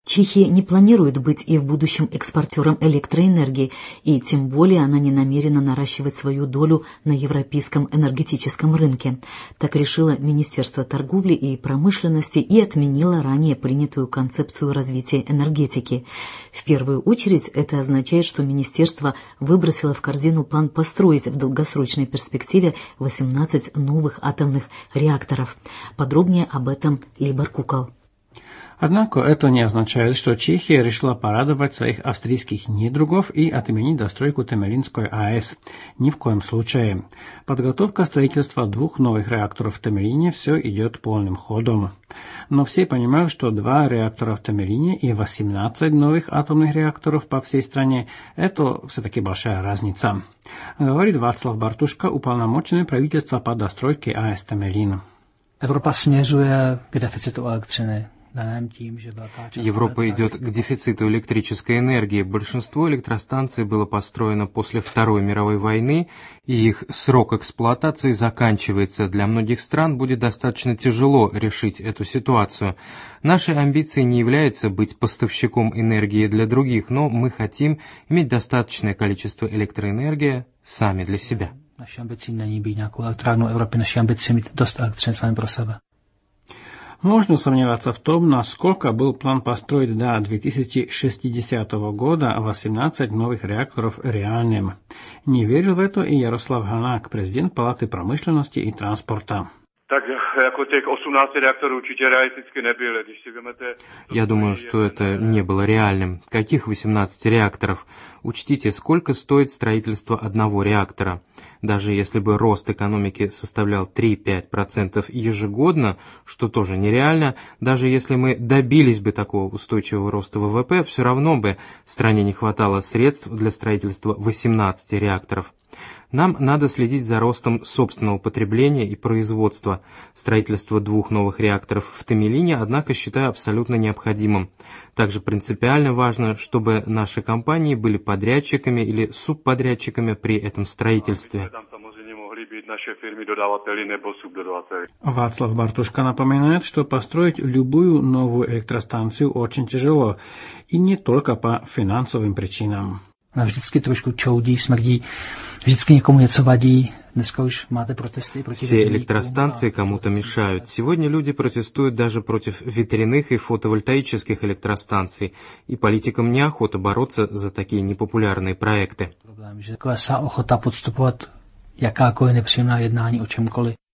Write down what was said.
Чехия не планирует быть и в будущем экспортером электроэнергии, и тем более она не намерена наращивать свою долю на европейском энергетическом рынке. Так решило Министерство торговли и промышленности и отменило ранее принятую концепцию развития энергетики. В первую очередь это означает, что министерство выбросило в корзину план построить в долгосрочной перспективе 18 новых атомных реакторов. Подробнее об этом Либор Кукол. Однако это не означает, что Чехия решила порадовать своих австрийских недругов и отменить достройку Темелинской АЭС. Ни в коем случае. Подготовка строительства 2 новых реакторов в Темелине все идет полным ходом. Но все понимают, что 2 реактора в Темелине и 18 новых атомных реакторов по всей стране – это все-таки большая разница. Говорит Václav Bartuška, уполномоченный правительства по достройке АЭС Темелин. Европа směřuje k deficitu elektřiny. Европа идет к дефициту электрической энергии. Большинство электростанций было построено после Второй мировой войны, и их срок эксплуатации заканчивается. Для многих стран будет достаточно тяжело решить эту ситуацию. Нашей амбицией не является быть поставщиком энергии для других, но мы хотим иметь достаточное количество электроэнергии сами для себя. Naší ambicí není být nějakou elektrárnou Evropy, naší ambicí mít dost elektřiny sami pro sebe. Можно сомневаться в том, насколько был план построить до 2060 года 18 новых реакторов реальным. Не верил в это и Ярослав Hanák, президент Палаты промышленности и транспорта. Tak jako těch 18 reaktorů určitě realisticky nebyl. Když si vezmete... Я думаю, что это не было реальным. Каких 18 реакторов? Учтите, сколько стоит строительство одного реактора. Даже если бы рост экономики составлял 3-5% ежегодно, что тоже нереально, даже если мы добились бы такого устойчивого роста ВВП, все равно бы стране не хватало средств для строительства 18 реакторов. Нам надо следить за ростом собственного потребления и производства. Строительство 2 новых реакторов в Темелине, однако, считаю абсолютно необходимым. Также принципиально важно, чтобы наши компании были подрядчиками или субподрядчиками при этом строительстве. Václav Bartuška напоминает, что построить любую новую электростанцию очень тяжело, и не только по финансовым причинам. Vždycky trošku čoudí, smrdí, vždycky někomu něco vadí. Dneska už máte protesty proti Все электростанции кому-то мешают. Сегодня люди протестуют даже против ветряных и фотовольтаических электростанций, и политикам неохота бороться за такие непопулярные проекты. Problém, že taková охота podstupovat jakákoliv nepříjemná jednání o čemkoliv.